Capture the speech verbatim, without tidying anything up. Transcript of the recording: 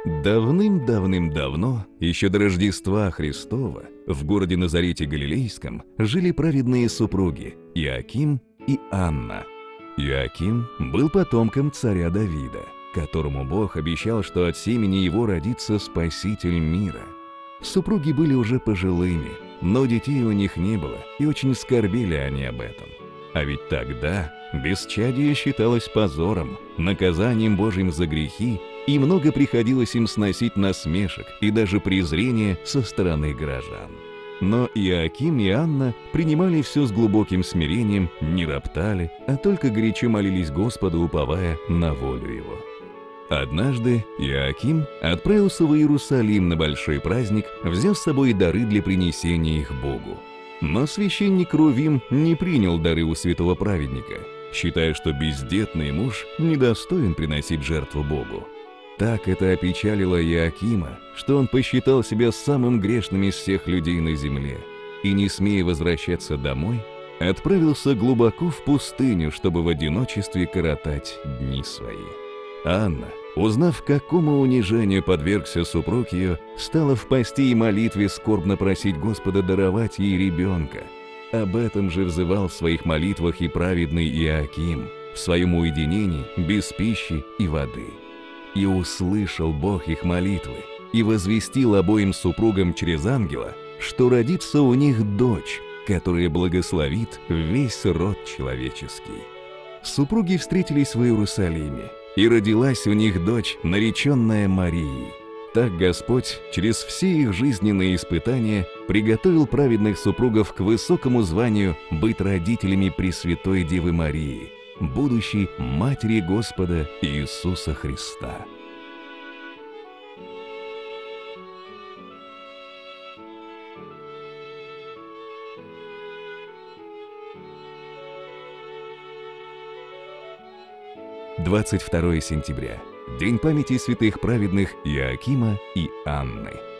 Давным-давным-давно, еще до Рождества Христова, в городе Назарете Галилейском жили праведные супруги Иоаким и Анна. Иоаким был потомком царя Давида, которому Бог обещал, что от семени его родится Спаситель мира. Супруги были уже пожилыми, но детей у них не было, и очень скорбели они об этом. А ведь тогда бесчадие считалось позором, наказанием Божьим за грехи, и много приходилось им сносить насмешек и даже презрения со стороны горожан. Но Иоаким и Анна принимали все с глубоким смирением, не роптали, а только горячо молились Господу, уповая на волю Его. Однажды Иоаким отправился в Иерусалим на большой праздник, взяв с собой дары для принесения их Богу. Но священник Рувим не принял дары у святого праведника, считая, что бездетный муж недостоин приносить жертву Богу. Так это опечалило Иоакима, что он посчитал себя самым грешным из всех людей на земле, и, не смея возвращаться домой, отправился глубоко в пустыню, чтобы в одиночестве коротать дни свои. Анна, узнав, какому унижению подвергся супруг ее, стала в посте и молитве скорбно просить Господа даровать ей ребенка. Об этом же взывал в своих молитвах и праведный Иоаким, в своем уединении, без пищи и воды. И услышал Бог их молитвы, и возвестил обоим супругам через ангела, что родится у них дочь, которая благословит весь род человеческий. Супруги встретились в Иерусалиме, и родилась у них дочь, нареченная Марией. Так Господь через все их жизненные испытания приготовил праведных супругов к высокому званию быть родителями Пресвятой Девы Марии, будущей Матери Господа Иисуса Христа. двадцать второе сентября. День памяти святых праведных Иоакима и Анны.